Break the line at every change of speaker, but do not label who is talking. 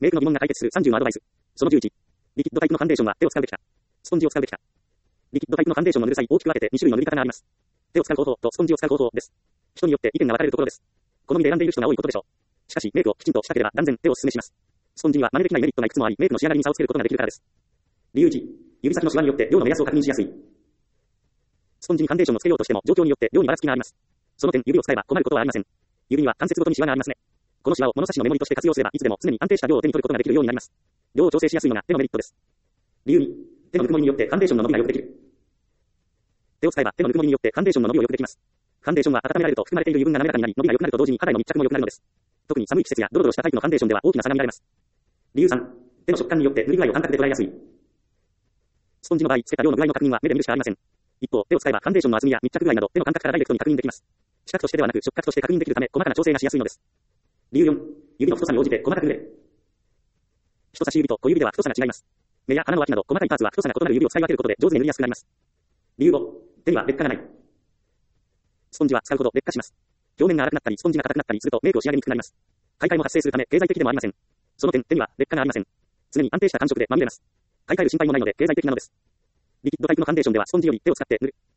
メイクの疑問が解決する30のアドバイス。その11。リキッドタイプのファンデーションは手を使うべきか。スポンジを使うべきか。リキッドタイプのファンデーションの塗る際、大きく分けて2種類の塗り方があります。手を使う方法とスポンジを使う方法です。人によって意見が分かれるところです。好みで選んでいる人が多いことでしょう。しかし、メイクをきちんとしたければ断然手をお勧めします。スポンジには真似できないメリットがいくつもあり、メイクの仕上がりに差をつけることができるからです。理由1、指先のシワによって量の目安を確認しやすい。スポンジにファンデーションをつけようとしても、状況によって量にばらつきがあります。その点、指を使えば困ることはありません。指には関節ごとにシワがありますね。このシワを物差しのメモリとして活用すれば、いつでも常に安定した量を手に取ることができるようになります。量を調整しやすいのが手のメリットです。理由2、手のぬくもりによってファンデーションの伸びがよくできる。手を使えば手のぬくもりによってファンデーションの伸びをよくできます。ファンデーションは温められると含まれている油分が滑らかになり、伸びが良くなると同時に肌への密着も良くなるのです。特に寒い季節やドロドロしたタイプのファンデーションでは大きな差が見られます。理由3、手の食感によって塗り具合を感覚で捉えやすい。スポンジの場合、つけた量の具合の確認は目で見るしかありません。一方、手を使えばファンデーションの厚みや密着具合など手の感覚からダイレクトに確認できます。視覚としてではなく触覚として確認できるため、細かな調整がしやすいのです。理由4、指の太さに応じて細かく塗れ。人差し指と小指では太さが違います。目や鼻の脇など細かいパーツは太さが異なる指を使い分けることで上手に塗りやすくなります。理由5、手には劣化がない。スポンジは使うほど劣化します。表面が粗くなったり、スポンジが硬くなったりするとメイクを仕上げにくくなります。買い替えも発生するため経済的でもありません。その点、手には劣化がありません。常に安定した感触でまみれます。買い替える心配もないので経済的なのです。リキッドタイプのファンデーションではスポンジより手を使って塗る。